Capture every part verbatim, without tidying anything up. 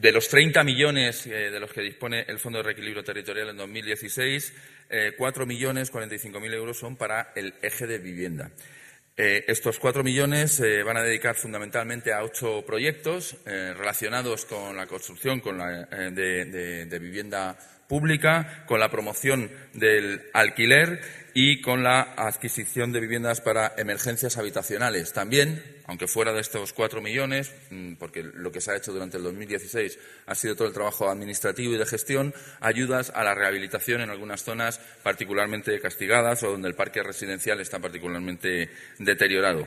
De los treinta millones eh, de los que dispone el Fondo de Reequilibrio Territorial en dos mil dieciséis, eh, cuatro millones cuarenta y cinco mil euros son para el eje de vivienda. Eh, estos cuatro millones se eh, van a dedicar fundamentalmente a ocho proyectos eh, relacionados con la construcción con la, eh, de, de, de vivienda pública, con la promoción del alquiler y con la adquisición de viviendas para emergencias habitacionales. También, aunque fuera de estos cuatro millones, porque lo que se ha hecho durante el dos mil dieciséis ha sido todo el trabajo administrativo y de gestión, ayudas a la rehabilitación en algunas zonas particularmente castigadas o donde el parque residencial está particularmente deteriorado.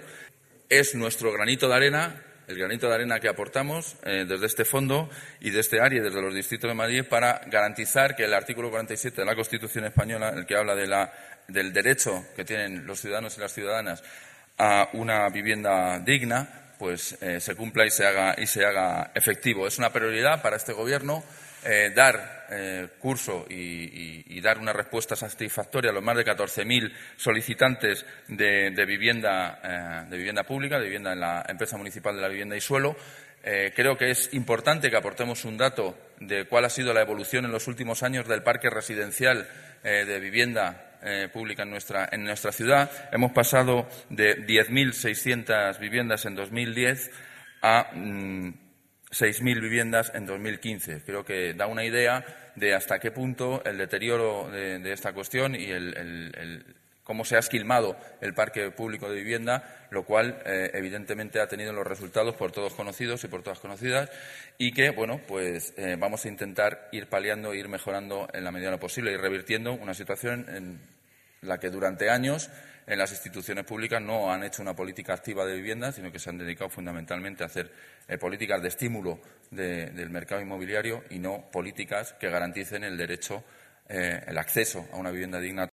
Es nuestro granito de arena, el granito de arena que aportamos eh, desde este fondo y de este área y desde los distritos de Madrid para garantizar que el artículo cuarenta y siete de la Constitución española, el que habla de la, del derecho que tienen los ciudadanos y las ciudadanas a una vivienda digna, pues eh, se cumpla y se haga y se haga efectivo. Es una prioridad para este Gobierno eh, dar eh, curso y, y, y dar una respuesta satisfactoria a los más de catorce mil solicitantes de, de vivienda eh, de vivienda pública, de vivienda en la Empresa Municipal de la Vivienda y Suelo. Eh, creo que es importante que aportemos un dato de cuál ha sido la evolución en los últimos años del parque residencial eh, de vivienda Eh, pública en nuestra, en nuestra ciudad. Hemos pasado de diez mil seiscientas viviendas en dos mil diez a mm, seis mil viviendas en dos mil quince. Creo que da una idea de hasta qué punto el deterioro de, de esta cuestión y el, el, el, cómo se ha esquilmado el parque público de vivienda, lo cual eh, evidentemente ha tenido los resultados por todos conocidos y por todas conocidas y que, bueno, pues eh, vamos a intentar ir paliando, ir mejorando en la medida de lo posible, ir revirtiendo una situación en la que durante años en las instituciones públicas no han hecho una política activa de vivienda, sino que se han dedicado fundamentalmente a hacer eh, políticas de estímulo de, del mercado inmobiliario y no políticas que garanticen el derecho, eh, el acceso a una vivienda digna